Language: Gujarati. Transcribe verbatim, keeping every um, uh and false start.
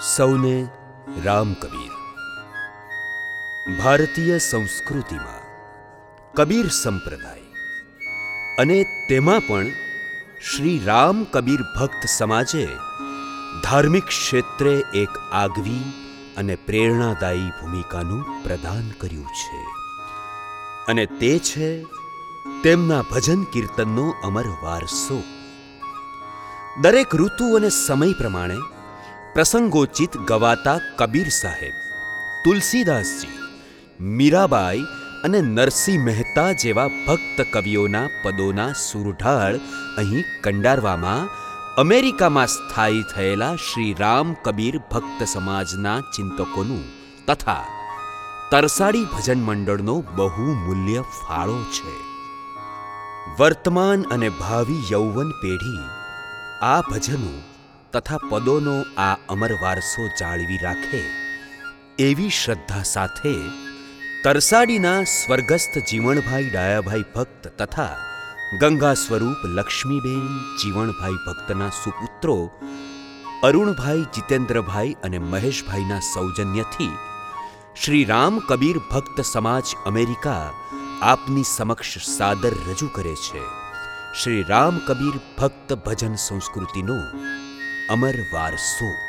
સૌને રામ કબીર. ભારતીય સંસ્કૃતિમાં કબીર સંપ્રદાય અને તેમાં પણ શ્રી રામ કબીર ભક્ત સમાજે ધાર્મિક ક્ષેત્રે એક આગવી અને પ્રેરણાદાયી ભૂમિકાનું પ્રદાન કર્યું છે, અને તે છે તેમના ભજન કીર્તનનો અમર વારસો. દરેક ઋતુ અને સમય પ્રમાણે પ્રસંગોચિત ગવાતા કબીર સાહેબ, તુલસીદાસજી, મીરાબાઈ અને નરસિંહ મહેતા જેવા ભક્ત કવિઓના પદોના સુરઢાળ અહીં કંડારવામાં અમેરિકામાં સ્થાયી થયેલા શ્રી રામ કબીર ભક્ત સમાજના ચિંતકોનું તથા તરસાડી ભજન મંડળનો બહુમૂલ્ય ફાળો છે. વર્તમાન અને ભાવિ યૌવન પેઢી આ ભજનો તથા પદોનો આ અમર વારસો જાળવી રાખે એવી શ્રદ્ધા સાથે તરસાડીના સ્વર્ગસ્થ જીવણભાઈ ડાયાભાઈ ભક્ત તથા ગંગા સ્વરૂપ લક્ષ્મીબેન જીવણભાઈ ભક્તના સુપુત્રો અરુણભાઈ, જીતેન્દ્રભાઈ અને મહેશભાઈના સૌજન્યથી શ્રી રામ કબીર ભક્ત સમાજ અમેરિકા આપની સમક્ષ સાદર રજૂ કરે છે શ્રી રામ કબીર ભક્ત ભજન સંસ્કૃતિનો અમર વારસો.